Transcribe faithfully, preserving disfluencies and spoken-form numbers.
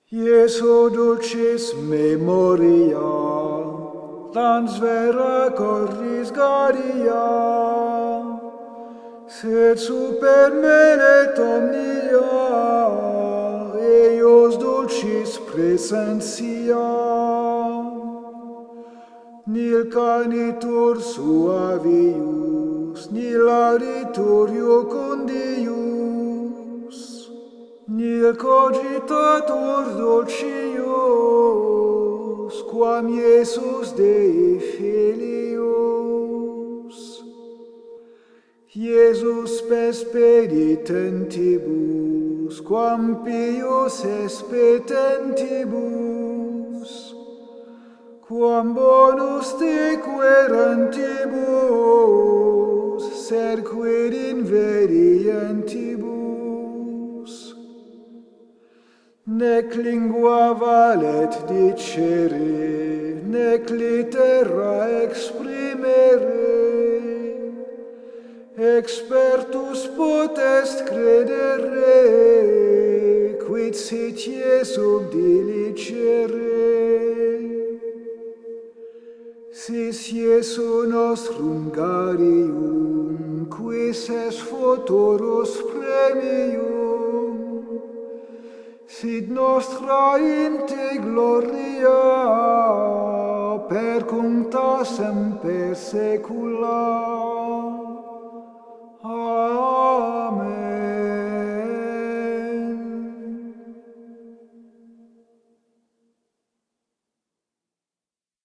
Iesu dulcis memoria, dans vera corris garia, sed super melet omnia, eius dulcis presentia. Nil canitur suavius, nil auditur iucundius, nil cogitatur dulcius, quam Iesus Dei filius. Iesus spes penitentibus, quam pius es petentibus, quam bonus te querentibus, serquid invenientibus. Nec lingua valet dicere, nec littera exprimere, expertus potest credere, quid sit Iesum dilicere. Sis Iesu nostrum garium, quis es futurus premium, sit nostra in te gloria, percuncta semper saecula. Amen.